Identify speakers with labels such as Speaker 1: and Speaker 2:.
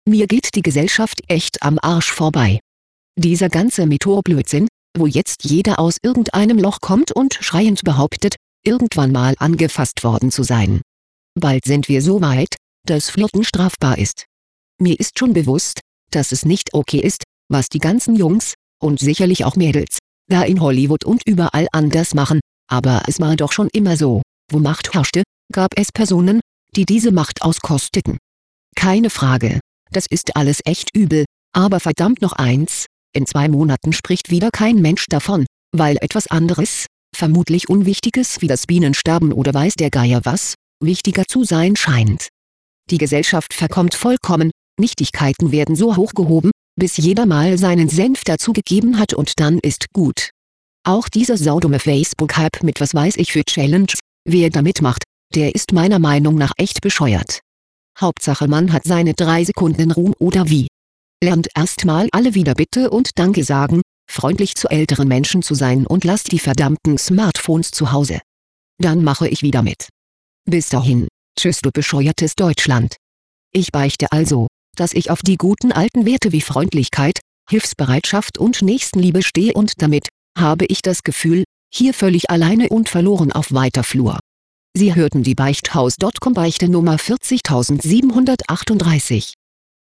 Speaker 1: Mir geht die Gesellschaft echt am Arsch vorbei. Dieser ganze Methoblödsinn, wo jetzt jeder aus irgendeinem Loch kommt und schreiend behauptet, irgendwann mal angefasst worden zu sein. Bald sind wir so weit, dass Flirten strafbar ist. Mir ist schon bewusst, dass es nicht okay ist, was die ganzen Jungs, und sicherlich auch Mädels, da in Hollywood und überall anders machen, aber es war doch schon immer so, wo Macht herrschte, gab es Personen, die diese Macht auskosteten. Keine Frage, das ist alles echt übel, aber verdammt noch eins, in 2 Monaten spricht wieder kein Mensch davon, weil etwas anderes, vermutlich Unwichtiges wie das Bienensterben oder weiß der Geier was, wichtiger zu sein scheint. Die Gesellschaft verkommt vollkommen, Nichtigkeiten werden so hochgehoben, bis jeder mal seinen Senf dazu gegeben hat und dann ist gut. Auch dieser saudumme Facebook-Hype mit was weiß ich für Challenges, wer da mitmacht, der ist meiner Meinung nach echt bescheuert. Hauptsache man hat seine 3 Sekunden Ruhm oder wie. Lernt erstmal alle wieder Bitte und Danke sagen, freundlich zu älteren Menschen zu sein und lasst die verdammten Smartphones zu Hause. Dann mache ich wieder mit. Bis dahin, tschüss du bescheuertes Deutschland. Ich beichte also, dass ich auf die guten alten Werte wie Freundlichkeit, Hilfsbereitschaft und Nächstenliebe stehe und damit, habe ich das Gefühl, hier völlig alleine und verloren auf weiter Flur. Sie hörten die Beichthaus.com Beichte Nummer 40738.